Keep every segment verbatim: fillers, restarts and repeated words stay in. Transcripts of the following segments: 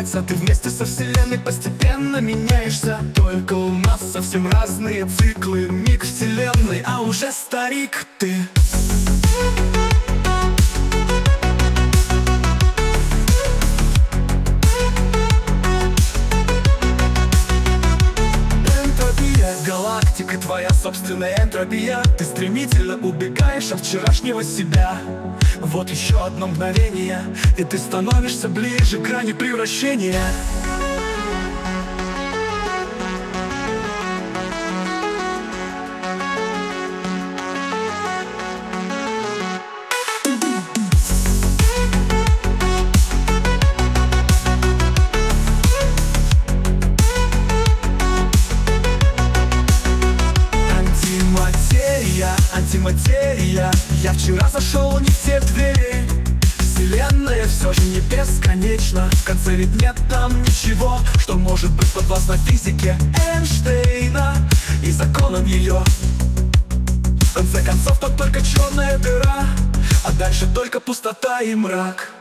меняется. Ты вместе со вселенной постепенно меняешься. Только у нас совсем разные циклы. Миг вселенной, а уже старик ты. Галактика, твоя собственная энтропия. Ты стремительно убегаешь от вчерашнего себя. Вот еще одно мгновение, и ты становишься ближе к грани превращения. Антиматерия, я вчера зашел не в те двери. Вселенная все же не бесконечна. В конце ведь нет там ничего, что может быть подвластно физике Эйнштейна и законам ее. В конце концов, тут только черная дыра, а дальше только пустота и мрак.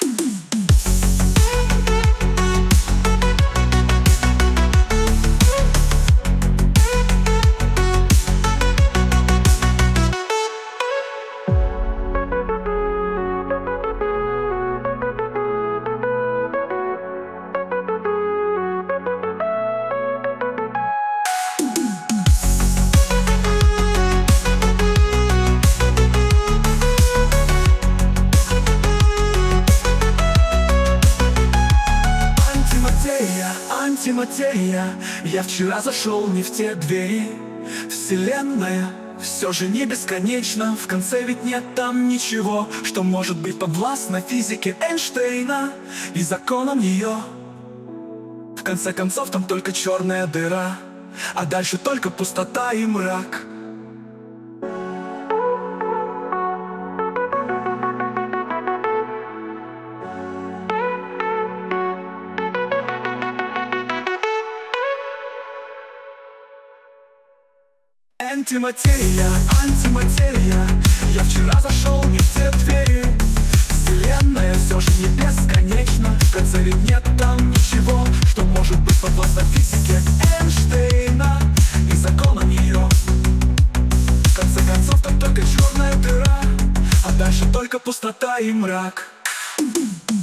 Антиматерия, я вчера зашел не в те двери. Вселенная все же не бесконечна. В конце ведь нет там ничего, что может быть подвластно физике Эйнштейна и законам ее. В конце концов, там только черная дыра, а дальше только пустота и мрак. Антиматерия, антиматерия, я вчера зашел не в те двери. Вселенная все же не бесконечна. В конце ведь нет там ничего, что может быть подвластно физике Эйнштейна и законам ее. В конце концов, там только черная дыра, а дальше только пустота и мрак.